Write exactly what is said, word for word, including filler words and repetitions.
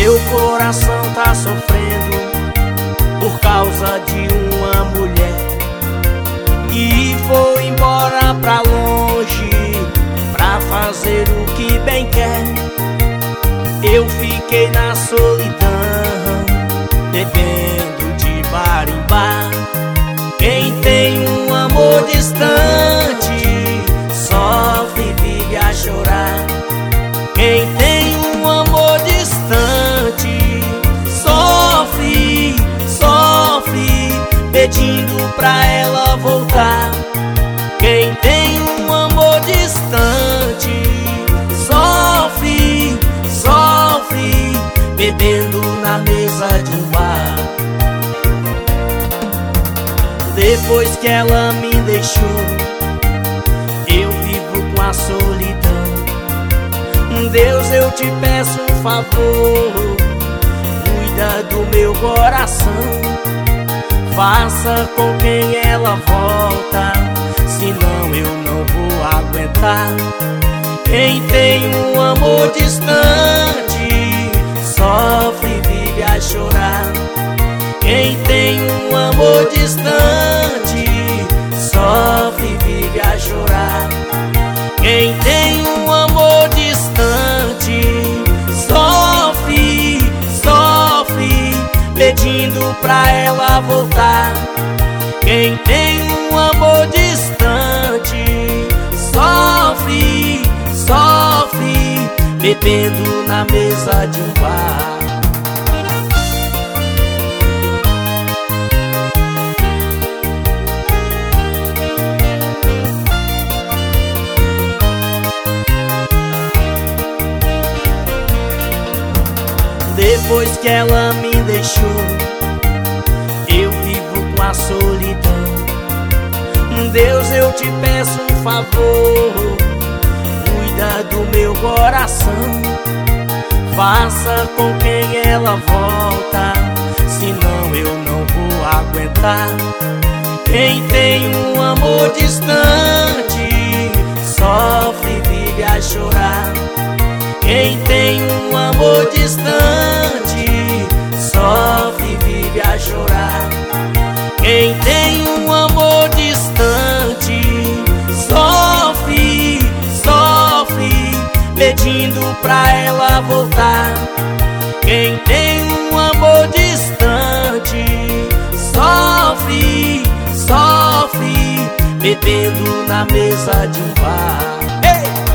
Meu coração tá sofrendo por causa de uma mulher que foi embora pra longe pra fazer o que bem quer. Eu fiquei na solidão, bebendo de bar em bar. Quem tem um amor distante sofre e vive a chorar. Quem tem um amor distante sofre, sofre, pedindo pra ela voltar. Quem tem um amor distante sofre, sofre, bebendo na mesa de um bar. Depois que ela me deixou, eu vivo com a solidão. Deus, eu te peço um favor, cuida do meu coração. Faça com quem ela volta, senão eu não vou aguentar. Quem tem um amor distante sofre e vive a chorar. Quem tem um amor distante sofre e vive a chorar. Quem tem um amor distante sofre, sofre, pedindo pra ela voltar. Quem tem um amor distante sofre, sofre, bebendo na mesa de um bar. Depois que ela me deixou, eu vivo com a solidão. Deus, eu te peço um favor, cuida do meu coração. Faça com quem ela volta, senão eu não vou aguentar. Quem tem um amor distante sofre e vive a chorar. Quem tem um amor distante sofre e vive a chorar. Quem tem um amor distante sofre, sofre, pedindo pra ela voltar. Quem tem um amor distante sofre, sofre, bebendo na mesa de um bar. Ei!